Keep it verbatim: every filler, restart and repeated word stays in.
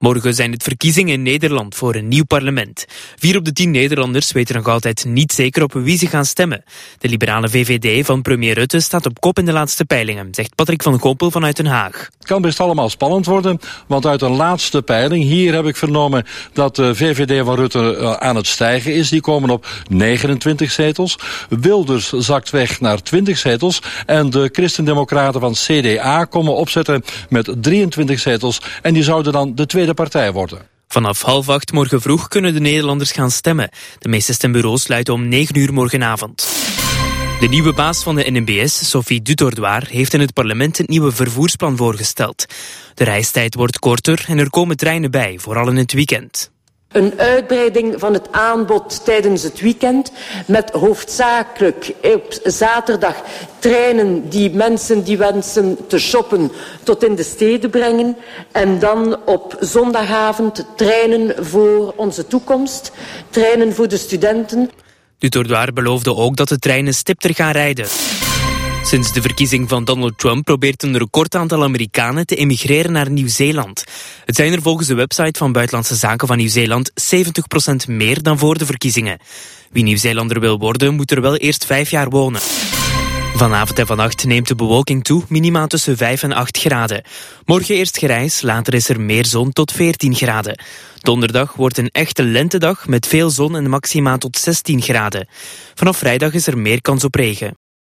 Morgen zijn het verkiezingen in Nederland voor een nieuw parlement. Vier op de tien Nederlanders weten nog altijd niet zeker op wie ze gaan stemmen. De liberale V V D van premier Rutte staat op kop in de laatste peilingen, zegt Patrick van Gompel vanuit Den Haag. Het kan best allemaal spannend worden, want uit een laatste peiling, hier heb ik vernomen dat de V V D van Rutte aan het stijgen is. Die komen op negenentwintig zetels. Wilders zakt weg naar twintig zetels. En de Christendemocraten van C D A komen opzetten met drieëntwintig zetels. En die zouden dan de tweede partij worden. Vanaf half acht morgen vroeg kunnen de Nederlanders gaan stemmen. De meeste stembureaus sluiten om negen uur morgenavond. De nieuwe baas van de N M B S, Sophie Dutourdoire, heeft in het parlement een nieuwe vervoersplan voorgesteld. De reistijd wordt korter en er komen treinen bij, vooral in het weekend. Een uitbreiding van het aanbod tijdens het weekend met hoofdzakelijk op zaterdag treinen die mensen die wensen te shoppen tot in de steden brengen en dan op zondagavond treinen voor onze toekomst, treinen voor de studenten. Dutourdoire beloofde ook dat de treinen stipter gaan rijden. Sinds de verkiezing van Donald Trump probeert een recordaantal Amerikanen te emigreren naar Nieuw-Zeeland. Het zijn er volgens de website van Buitenlandse Zaken van Nieuw-Zeeland zeventig procent meer dan voor de verkiezingen. Wie Nieuw-Zeelander wil worden, moet er wel eerst vijf jaar wonen. Vanavond en vannacht neemt de bewolking toe, minima tussen vijf en acht graden. Morgen eerst grijs, later is er meer zon tot veertien graden. Donderdag wordt een echte lentedag met veel zon en maxima tot zestien graden. Vanaf vrijdag is er meer kans op regen.